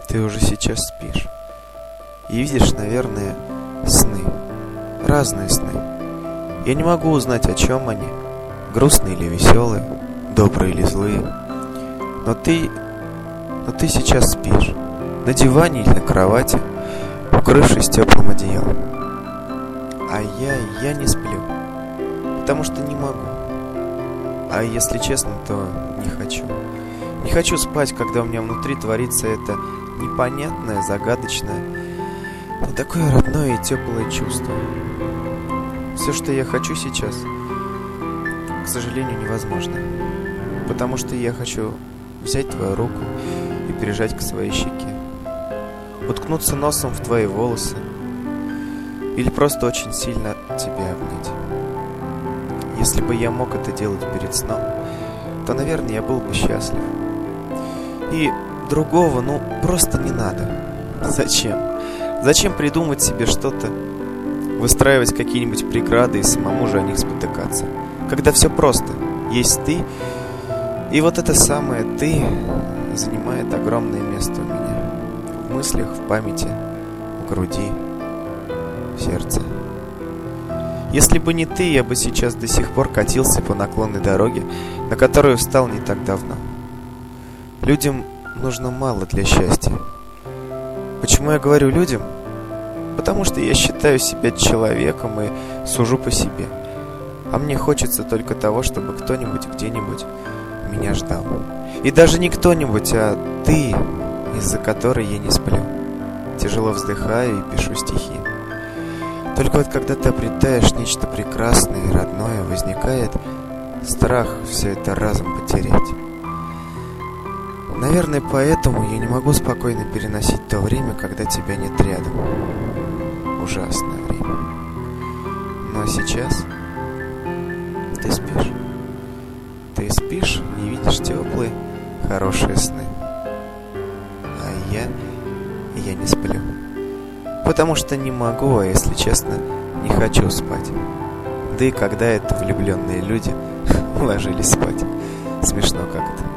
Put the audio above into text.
ты уже сейчас спишь. И видишь, наверное, сны. Разные сны. Я не могу узнать, о чем они. Грустные или веселые, добрые или злые. Но ты сейчас спишь. На диване или на кровати, укрывшись теплым одеялом. А я не сплю. Потому что не могу. А если честно, то не хочу. Не хочу спать, когда у меня внутри творится это непонятное, загадочное, но такое родное и теплое чувство. Все, что я хочу сейчас, к сожалению, невозможно. Потому что я хочу взять твою руку и прижать к своей щеке. Уткнуться носом в твои волосы. Или просто очень сильно тебя обнять. Если бы я мог это делать перед сном, то, наверное, я был бы счастлив. И другого, просто не надо. Зачем? Зачем придумать себе что-то, выстраивать какие-нибудь преграды и самому же о них спотыкаться? Когда все просто. Есть ты, и вот это самое «ты» занимает огромное место у меня. В мыслях, в памяти, в груди, в сердце. Если бы не ты, я бы сейчас до сих пор катился по наклонной дороге, на которую встал не так давно. Людям нужно мало для счастья. Почему я говорю людям? Потому что я считаю себя человеком и сужу по себе. А мне хочется только того, чтобы кто-нибудь где-нибудь меня ждал. И даже не кто-нибудь, а ты, из-за которой я не сплю. Тяжело вздыхаю и пишу стихи. Только вот когда ты обретаешь нечто прекрасное и родное, возникает страх все это разом потерять. Наверное, поэтому я не могу спокойно переносить то время, когда тебя нет рядом. Ужасное время. Но сейчас ты спишь. Ты спишь и видишь теплые, хорошие сны. А я не сплю. Потому что не могу, а если честно, не хочу спать. Да и когда это влюбленные люди ложились спать. Смешно как-то.